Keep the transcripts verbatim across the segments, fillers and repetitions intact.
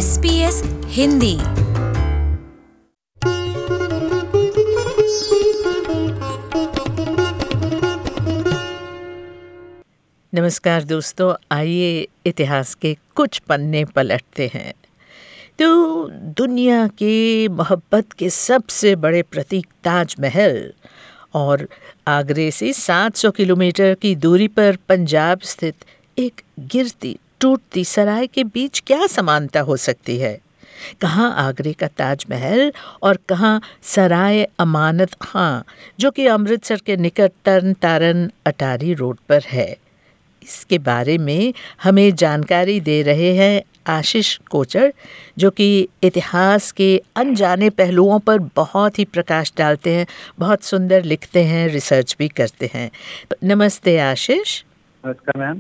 S B S Hindi. नमस्कार दोस्तों, आइए इतिहास के कुछ पन्ने पलटते हैं। तो दुनिया के मोहब्बत के सबसे बड़े प्रतीक ताजमहल और आगरे से सात सौ किलोमीटर की दूरी पर पंजाब स्थित एक गिरती टूटती सराय के बीच क्या समानता हो सकती है? कहाँ आगरे का ताजमहल और कहाँ सराय अमानत खां, जो कि अमृतसर के निकट तरन तारन अटारी रोड पर है। इसके बारे में हमें जानकारी दे रहे हैं आशीष कोचर, जो कि इतिहास के अनजाने पहलुओं पर बहुत ही प्रकाश डालते हैं, बहुत सुंदर लिखते हैं, रिसर्च भी करते हैं। नमस्ते आशीष। नमस्कार मैम।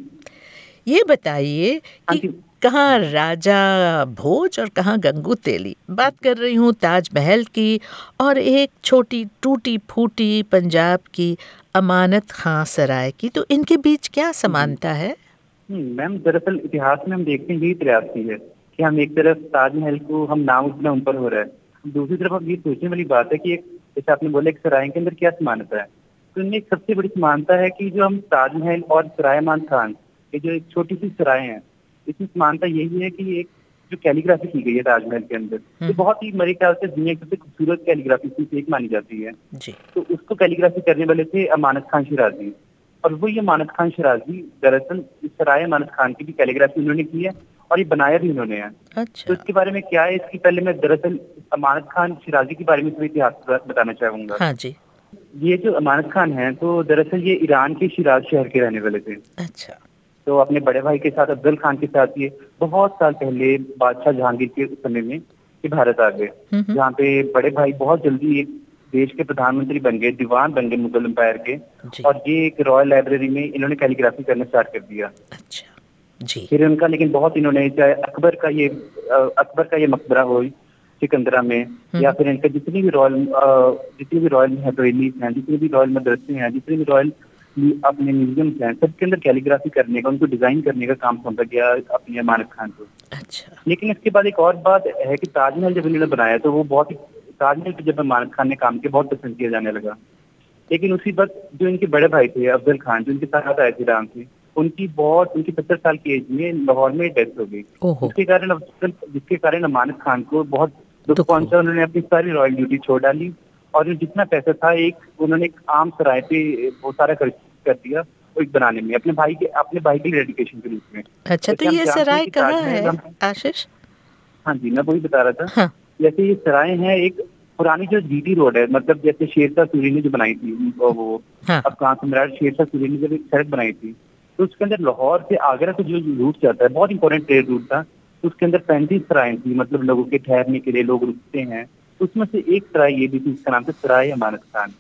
ये बताइए कि कहाँ राजा भोज और कहाँ गंगू तेली। बात कर रही हूँ ताजमहल की और एक छोटी टूटी फूटी पंजाब की अमानत खां सराय की। तो इनके बीच क्या समानता है? मैम दरअसल इतिहास में हम देखते हैं यही त्रासदी है कि हम एक तरफ ताजमहल को हम नाम उतना ऊपर हो रहा है, दूसरी तरफ हम ये सोचने वाली बात है कि एक जैसे आपने बोला एक सराय के अंदर क्या समानता है। तो इनमें एक सबसे बड़ी समानता है कि जो हम ताजमहल और सराय अमान खान, ये जो एक छोटी सी सराय है, इसमें समानता यही है कि एक जो कैलीग्राफी की गई है ताजमहल के अंदर, तो बहुत ही मेरे ख्याल से दुनिया की सबसे खूबसूरत कैलीग्राफी से एक मानी जाती है जी। तो उसको कैलीग्राफी करने वाले थे अमानत खान शिराजी, और वो ये अमानत खान शिराजी दरअसल इस सराय अमानत खान की भी कैलीग्राफी उन्होंने की है और ये बनाया भी उन्होंने है। अच्छा। तो इसके बारे में क्या है, इसकी पहले मैं दरअसल अमानत खान शिराजी के बारे में थोड़ा इतिहास बताना चाहूंगा। हाँ जी। ये जो अमानत खान है तो दरअसल ये ईरान के शिराज शहर के रहने वाले थे। अच्छा। तो अपने बड़े भाई के साथ अफजल खान के साथ ये बहुत साल पहले बादशाह जहांगीर के समय में ये भारत आ गए, जहाँ पे बड़े भाई बहुत जल्दी एक देश के प्रधानमंत्री बन गए, दीवान बन गए मुगल एम्पायर के, और ये एक रॉयल लाइब्रेरी में इन्होंने कैलीग्राफी करना स्टार्ट कर दिया। अच्छा जी। फिर उनका लेकिन बहुत इन्होंने चाहे अकबर का ये अकबर का ये मकबरा हो सिकंदरा में, या फिर इनके जितनी भी रॉयल जितनी भी रॉयल हवेली हैं, जितनी भी रॉयल मदरसे हैं, जितनी भी रॉयल अपने म्यूजियम्स हैं, सबके अंदर कैलीग्राफी करने का, उनको डिजाइन करने का काम सौंपा गया अपनी अमानत खान को। अच्छा। लेकिन इसके बाद एक और बात है कि ताजमहल जब इन्होंने बनाया तो वो बहुत ही ताजमहल पे जब अमानत खान ने काम किया बहुत पसंद किया जाने लगा। लेकिन उसी वक्त जो इनके बड़े भाई थे अफजल खान, जो इनके साथ आए थे ईरान से, उनकी बहुत उनकी सत्तर साल की एज में लाहौर में डेथ हो गई, जिसके कारण जिसके कारण अमानत खान को बहुत दुख पहुंचा। उन्होंने अपनी सारी रॉयल ड्यूटी छोड़ डाली और जितना पैसा था एक उन्होंने एक आम सराय पे वो सारा खर्च कर दिया वो एक बनाने में, अपने भाई के अपने भाई की डेडिकेशन के रूप में। अच्छा, तो ये सराय कहाँ है आशीष? हाँ जी, मैं वही बता रहा था। हाँ। जैसे ये सराय है एक पुरानी जो जीटी रोड है, मतलब जैसे शेरशाह सूरी ने जो बनाई थी वो, हाँ। अफगान सम्राट शेरशाह सूरी ने जब एक सड़क बनाई थी तो उसके अंदर लाहौर से आगरा का जो रूट जाता है बहुत इंपॉर्टेंट ट्रेड रूट था, तो उसके अंदर पैंतीस सराय थी, मतलब लोगों के ठहरने के लिए लोग रुकते हैं। उसमें से एक सराय ये भी थी, इसका नाम था सराय अमानत खान।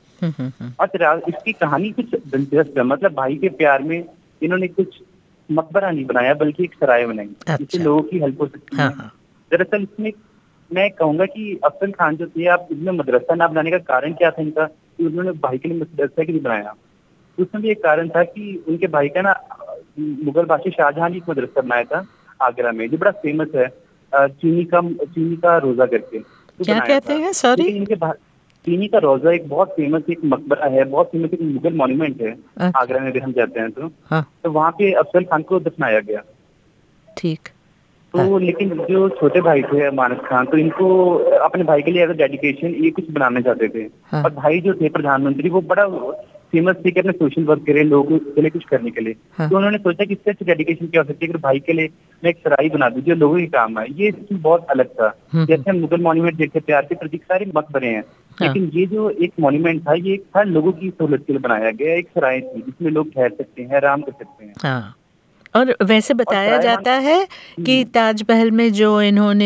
और इसकी कहानी कुछ दिलचस्प है, मतलब भाई के प्यार में इन्होंने कुछ मकबरा नहीं बनाया बल्कि एक सराय बनाई, जिससे लोगों की हेल्प हो सकती है। दरअसल इसमें मैं कहूंगा कि अफजल खान जो थे, आप इसमें मदरसा ना बनाने का कारण क्या था इनका, कि उन्होंने भाई के लिए मदरसा क्यों बनाया। उसमें भी एक कारण था कि उनके भाई का ना मुगल बादशाह शाहजहां ने एक मदरसा बनाया था आगरा में, जो बड़ा फेमस है, चीनी का चीनी का रोजा करके। क्या कहते हैं? सॉरी। इनके चीनी का रोजा एक बहुत फेमस एक मकबरा है, बहुत फेमस एक मुगल मॉन्यूमेंट है। अच्छा। आगरा में भी हम जाते हैं तो हाँ। तो वहाँ पे अफजल खान को दफनाया गया। ठीक। तो हाँ। लेकिन जो छोटे भाई थे अमानत खान, तो इनको अपने भाई के लिए एज अ डेडिकेशन ये कुछ बनाना चाहते थे। हाँ। और भाई जो थे प्रधानमंत्री वो बड़ा फेमस थे कि अपने सोशल वर्क के लिए, लोगों के लिए कुछ करने के लिए। हाँ। तो उन्होंने सोचा कि इससे अच्छी डेडिकेशन क्या हो सकती है, अगर भाई के लिए मैं एक सराय बना दूं जो लोगों के काम आए। ये बहुत अलग था। जैसे हम मुगल मॉन्यूमेंट देखते प्यार के प्रतीक सारे मकबरे हैं, हाँ। लेकिन ये जो एक मॉन्यूमेंट था ये हर लोगों की सहूलत के लिए बनाया गया, एक सराय थी जिसमें लोग ठहर सकते हैं, आराम कर सकते हैं। हाँ। और वैसे बताया जाता है कि ताजमहल में जो इन्होंने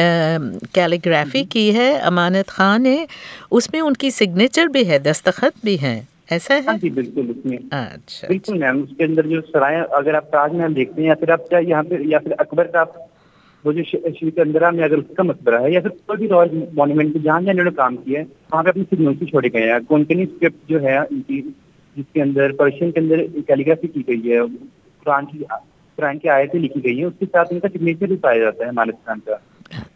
कैलीग्राफी की है अमानत खान ने, उसमें उनकी सिग्नेचर भी है, दस्तखत भी हैं, ऐसा है? हाँ जी बिल्कुल, उसमें अच्छा बिल्कुल मैम। उसके अंदर जो सराय अगर आप ताजमहल देखते हैं या फिर आप क्या यहाँ पे या फिर अकबर का वो जो सिकंदरा में अगर उसका मकबरा है या फिर कोई भी रॉयल मॉन्यूमेंट जहाँ जहाँ इन्होंने काम किया है वहाँ पे अपनी सिग्नेचर छोड़े गए हैं। कोंकणी स्क्रिप्ट जो है इनकी, जिसके अंदर पर्शियन के अंदर कैलीग्राफी की गई है, कुरान की कुरान की आयतें लिखी गई है, उसके साथ इनका सिग्नेचर भी पाया जाता है अमानत खान का।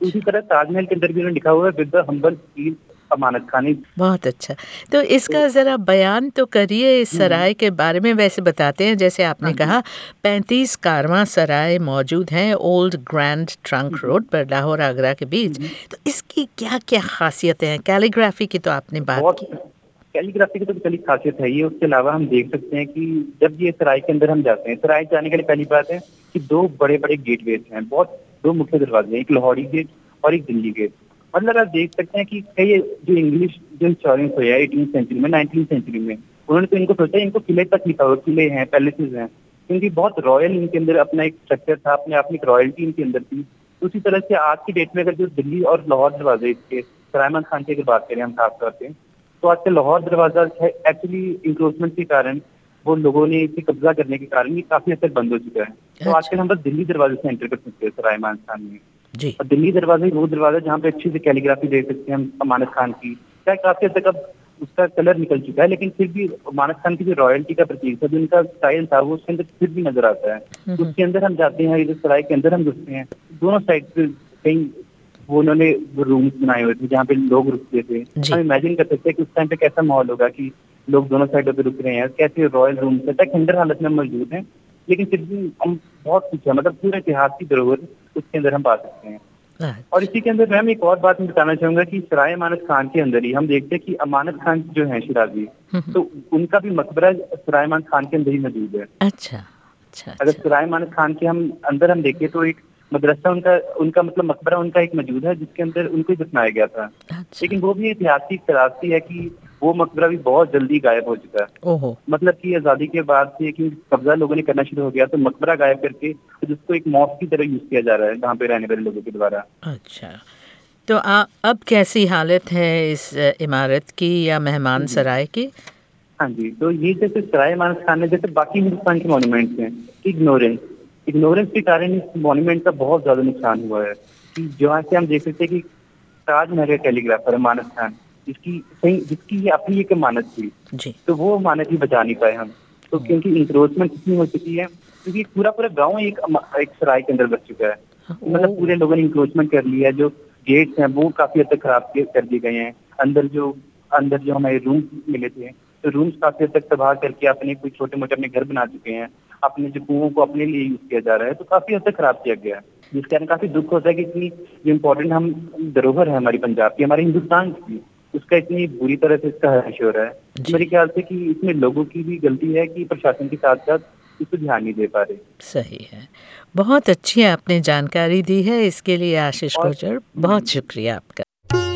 उसी तरह ताजमहल के अंदर भी उन्होंने लिखा हुआ है विद द हम्बल स्टील अमानत खाने। बहुत अच्छा। तो इसका ज़रा बयान तो करिए इस सराय के बारे में। वैसे बताते हैं जैसे आपने हाँ जी। कहा पैंतीस कारवां सराय मौजूद हैं ओल्ड ग्रैंड ट्रंक रोड पर लाहौर आगरा के बीच। तो इसकी क्या क्या खासियतें हैं? कैलीग्राफी की तो आपने बात बहुत की। कैलीग्राफी की तो पहली खासियत है ये। उसके अलावा हम देख सकते हैं कि जब ये सराय के अंदर हम जाते हैं, सराय जाने के लिए पहली बात है कि दो बड़े बड़े गेटवेज हैं, बहुत दो मुख्य दरवाजे हैं, एक लाहौरी गेट और एक दिल्ली गेट। मतलब आप देख सकते हैं कि कई जो इंग्लिश जो हिस्टोरियंस हुए एटीन सेंचुरी में, नाइनटीन सेंचुरी में, उन्होंने तो इनको सोचा इनको किले तक लिखा हुआ, किले हैं, पैलेसेस हैं, क्योंकि बहुत रॉयल इनके अंदर अपना एक स्ट्रक्चर था, अपने आप में एक रॉयल्टी इनके अंदर थी। उसी तरह से आज की डेट में अगर जो दिल्ली और लाहौर दरवाजे इसके सरायमान खान की अगर बात करें हम खास तौर पे, तो आजकल लाहौर दरवाजा एक्चुअली इंक्रोचमेंट के कारण, वो लोगों ने इसे कब्जा करने के कारण ये काफी हद तक बंद हो चुका है। तो आजकल हम बस दिल्ली दरवाजे से एंटर कर सकते हैं सरायमान खान में। जी। और दिल्ली दरवाजा ही वो दरवाजा जहाँ पे अच्छी से कैलीग्राफी देख सकते हैं हम अमानत खान की। क्या काफी हद तक अब उसका कलर निकल चुका है, लेकिन फिर भी अमानत खान की जो रॉयल्टी का प्रतीक था, जो उनका स्टाइल था, वो उसके अंदर फिर भी नजर आता है। उसके अंदर हम जाते हैं, इधर सराय के अंदर हम घुसते हैं, दोनों साइड पे कहीं वो उन्होंने रूम्स बनाए हुए थे जहाँ पे लोग रुकते थे। हम इमेजिन कर सकते हैं कि उस टाइम पे कैसा माहौल होगा कि लोग दोनों साइडों पे रुक रहे हैं, कैसे रॉयल रूम्स है, खंडर हालत में मौजूद हैं, लेकिन फिर भी हम बहुत कुछ है, मतलब पूरे इतिहास की धरोहर उसके अंदर हम पा सकते हैं। और इसी के अंदर मैम एक और बात मैं बताना चाहूंगा कि सराय अमानत खान के अंदर ही हम देखते हैं कि अमानत खान जो है शिराजी, तो उनका भी मकबरा सराय अमानत खान के अंदर ही मौजूद है। अच्छा, अच्छा। अगर सराय अमानत खान के हम अंदर हम देखें तो एक मदरसा उनका उनका मतलब मकबरा उनका एक मौजूद है जिसके अंदर उनको ही दफनाया गया था। अच्छा। लेकिन वो भी ऐतिहासिक तरासती है कि वो मकबरा भी बहुत जल्दी गायब हो चुका है। ओहो। मतलब कि आजादी के बाद से कि कब्जा लोगों ने करना शुरू हो गया, तो मकबरा गायब करके तो जिसको एक मॉस्क की तरह यूज किया जा रहा है जहाँ पे रहने वाले लोगों के द्वारा। अच्छा, तो आ, अब कैसी हालत है इस इमारत की या मेहमान सराय की? हाँ जी, तो ये जैसे सराय अमानत खान ने जैसे बाकी हिंदुस्तान के मॉन्यूमेंट्स हैं, इग्नोरेंस इग्नोरेंस के कारण इस मॉन्यूमेंट का बहुत ज्यादा नुकसान हुआ है। कि जहाँ से हम देख सकते हैं कि ताजमहल का कैलीग्राफर अमानत खान, जिसकी सही जिसकी ये अपनी एक अमानत थी जी, तो वो अमानत ही बचा नहीं पाए हम। तो क्योंकि इंक्रोचमेंट इतनी हो चुकी है, क्योंकि पूरा पूरा गाँव एक एक सराय के अंदर बस चुका है। मतलब पूरे लोगों ने इंक्रोचमेंट कर लिया है। जो गेट्स हैं वो काफी हद तक खराब कर दिए गए हैं। अंदर जो अंदर जो हमारे रूम्स मिले थे, तो रूम्स काफी हद तक तबाह करके अपने कोई छोटे मोटे अपने घर बना चुके हैं। अपने जो कुओं को अपने लिए यूज किया जा रहा है, तो काफी हद तक खराब किया गया है, जिस कारण काफी दुख होता है कि इतनी जो इम्पोर्टेंट हम धरोहर है हमारी पंजाब की, हमारे हिंदुस्तान की, उसका इतनी बुरी तरह से इसका हर्ष हो रहा है। मेरे ख्याल से कि इसमें लोगों की भी गलती है कि प्रशासन के साथ साथ इस पर ध्यान नहीं दे पा रहे। सही है, बहुत अच्छी आपने जानकारी दी है, इसके लिए आशीष गुर्जर बहुत शुक्रिया आपका।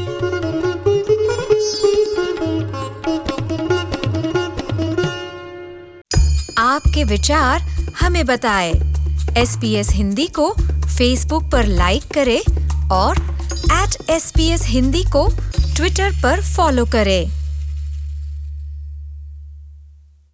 आपके विचार हमें बताएं। एस पी एस हिंदी को फेसबुक पर लाइक करें और at S P S Hindi को ट्विटर पर फॉलो करें।